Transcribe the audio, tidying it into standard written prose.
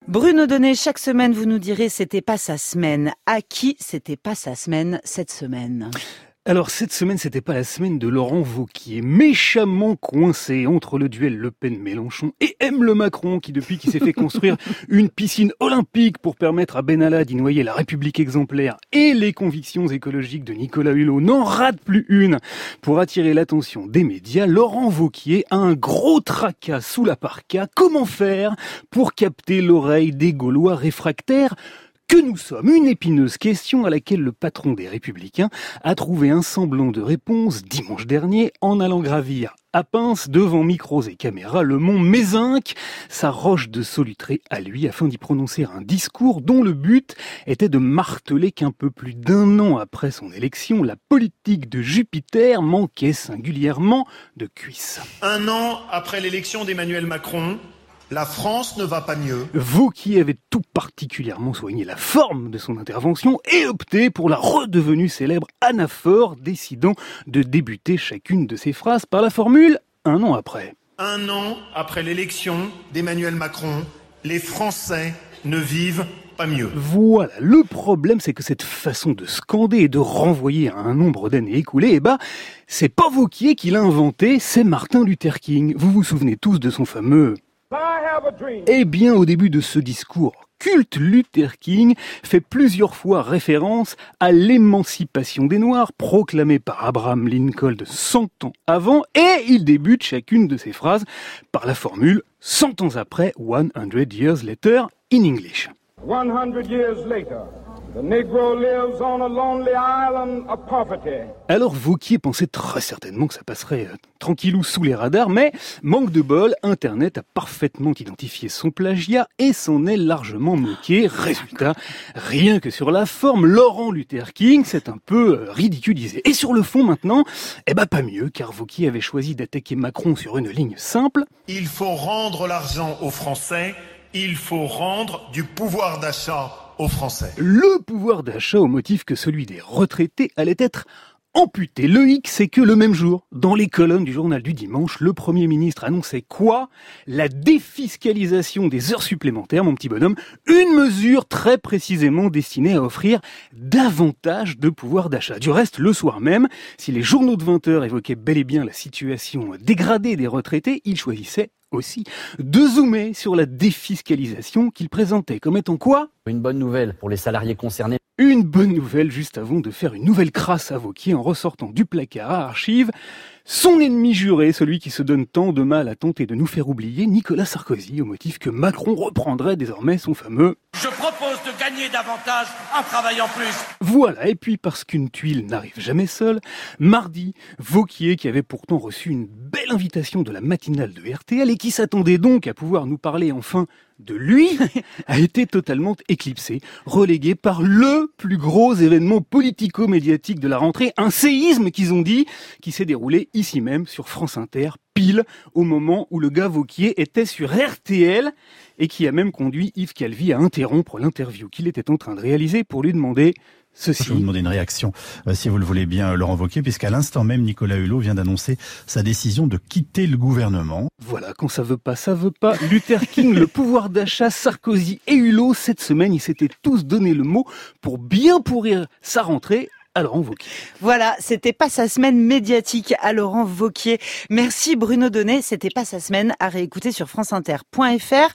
Bruno Donnet, chaque semaine, vous nous direz c'était pas sa semaine. À qui c'était pas sa semaine cette semaine ? Alors cette semaine, c'était pas la semaine de Laurent Wauquiez, méchamment coincé entre le duel Le Pen-Mélenchon et M. le Macron, qui depuis qu'il s'est fait construire une piscine olympique pour permettre à Benalla d'y noyer la République exemplaire et les convictions écologiques de Nicolas Hulot, n'en rate plus une. Pour attirer l'attention des médias, Laurent Wauquiez a un gros tracas sous la parka. Comment faire pour capter l'oreille des Gaulois réfractaires que nous sommes? Une épineuse question à laquelle le patron des Républicains a trouvé un semblant de réponse dimanche dernier en allant gravir à pince devant micros et caméras le mont Mézinc, sa roche de solutré à lui, afin d'y prononcer un discours dont le but était de marteler qu'un peu plus d'un an après son élection, la politique de Jupiter manquait singulièrement de cuisses. Un an après l'élection d'Emmanuel Macron, la France ne va pas mieux. Wauquiez avait tout particulièrement soigné la forme de son intervention et opté pour la redevenue célèbre anaphore, décidant de débuter chacune de ses phrases par la formule « un an après ». Un an après l'élection d'Emmanuel Macron, les Français ne vivent pas mieux. Voilà, le problème c'est que cette façon de scander et de renvoyer à un nombre d'années écoulées, c'est pas Wauquiez qui l'a inventé, c'est Martin Luther King. Vous vous souvenez tous de son fameux... Eh bien, au début de ce discours culte, Luther King fait plusieurs fois référence à l'émancipation des Noirs proclamée par Abraham Lincoln 100 ans avant, et il débute chacune de ses phrases par la formule 100 ans après, 100 years later in English. 100 years later, the Negro lives on a lonely island of poverty. Alors Wauquiez pensait très certainement que ça passerait tranquillou sous les radars, mais manque de bol, Internet a parfaitement identifié son plagiat et s'en est largement moqué. Résultat, rien que sur la forme, Laurent Luther King s'est un peu ridiculisé. Et sur le fond maintenant, pas mieux, car Wauquiez avait choisi d'attaquer Macron sur une ligne simple. Il faut rendre l'argent aux Français, il faut rendre du pouvoir d'achat aux Français. Le pouvoir d'achat au motif que celui des retraités allait être amputé. Le hic, c'est que le même jour, dans les colonnes du journal du dimanche, le Premier ministre annonçait quoi ? La défiscalisation des heures supplémentaires, mon petit bonhomme, une mesure très précisément destinée à offrir davantage de pouvoir d'achat. Du reste, le soir même, si les journaux de 20 heures évoquaient bel et bien la situation dégradée des retraités, ils choisissaient aussi de zoomer sur la défiscalisation qu'il présentait comme étant quoi ? Une bonne nouvelle pour les salariés concernés. Une bonne nouvelle juste avant de faire une nouvelle crasse à Wauquiez en ressortant du placard à archives son ennemi juré, celui qui se donne tant de mal à tenter de nous faire oublier, Nicolas Sarkozy, au motif que Macron reprendrait désormais son fameux « Je propose de gagner davantage en travaillant plus ». Voilà, et puis parce qu'une tuile n'arrive jamais seule, mardi, Wauquiez, qui avait pourtant reçu une belle invitation de la matinale de RTL et qui s'attendait donc à pouvoir nous parler enfin de lui, a été totalement éclipsé, relégué par le plus gros événement politico-médiatique de la rentrée, un séisme qu'ils ont dit, qui s'est déroulé ici même sur France Inter, pile au moment où le gars Wauquiez était sur RTL et qui a même conduit Yves Calvi à interrompre l'interview qu'il était en train de réaliser pour lui demander ceci. Je vais vous demander une réaction, si vous le voulez bien, Laurent Wauquiez, puisqu'à l'instant même, Nicolas Hulot vient d'annoncer sa décision de quitter le gouvernement. Voilà, quand ça veut pas, ça veut pas. Luther King, le pouvoir d'achat, Sarkozy et Hulot, cette semaine, ils s'étaient tous donné le mot pour bien pourrir sa rentrée à Laurent Wauquiez. Voilà, c'était pas sa semaine médiatique à Laurent Wauquiez. Merci Bruno Donnet, c'était pas sa semaine à réécouter sur franceinter.fr.